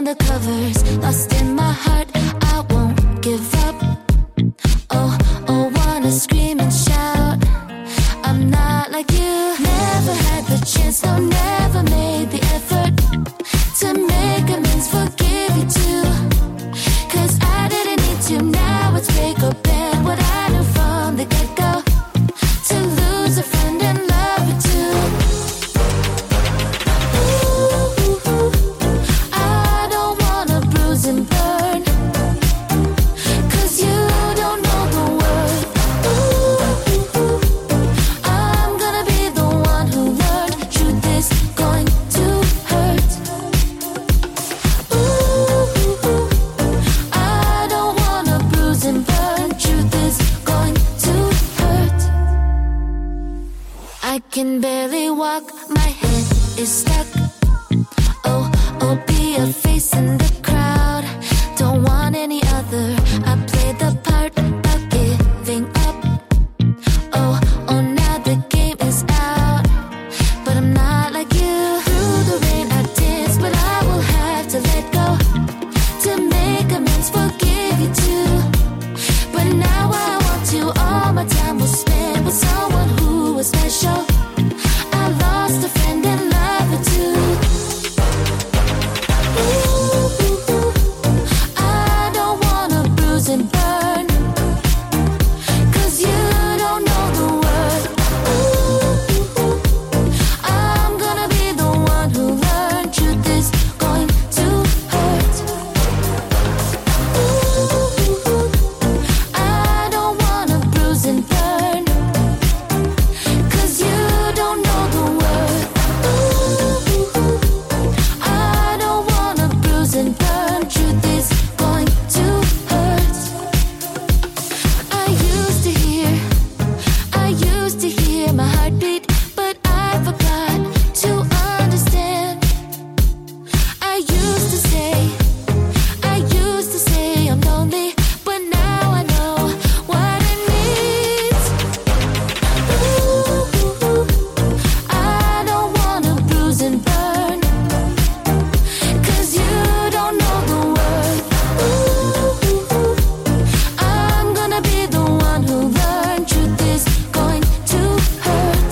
the covers, lost in my heart, I won't give up. Oh, oh, wanna scream and shout, I'm not like you. Never had the chance, no, never made the effort to make amends, forgive you too. Cause I didn't need to, now it's break up and what I knew from the get-go. To lose a friend and love you too. Ooh, I don't wanna bruise and burn, cause you don't know the word. Ooh, I'm gonna be the one who learned truth is going to hurt. Ooh, I don't wanna bruise and burn, truth is going to hurt. I can barely walk, my head is stuck. Oh, oh, be a face in the crowd, don't want any other. I played the part of giving up. Oh, oh, now the game is out, but I'm not like you. Through the rain I dance, but I will have to let go to make amends, forgive you too. But now I want to, all my time was spent with someone who was special. I lost a friend and love her too. Ooh, I don't wanna bruise and burn, cause you don't know the word. Ooh, I'm gonna be the one who learned truth is going to hurt. Ooh, I don't wanna bruise and burn, cause you don't know the word. Ooh, I don't wanna bruise and burn, truth is going to hurt. I used to hear my heartbeat, but I forgot to understand. I used to say I'm lonely, but now I know what it means. Ooh, I don't wanna bruise and burn, cause you don't know the word. Ooh, I'm gonna be the one who learned truth is going to hurt.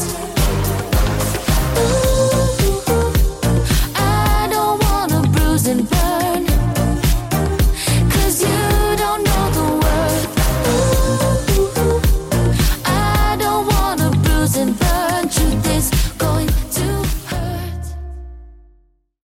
Ooh, I don't wanna bruise and burn, cause you don't know the word. Ooh, I don't wanna bruise and burn, truth is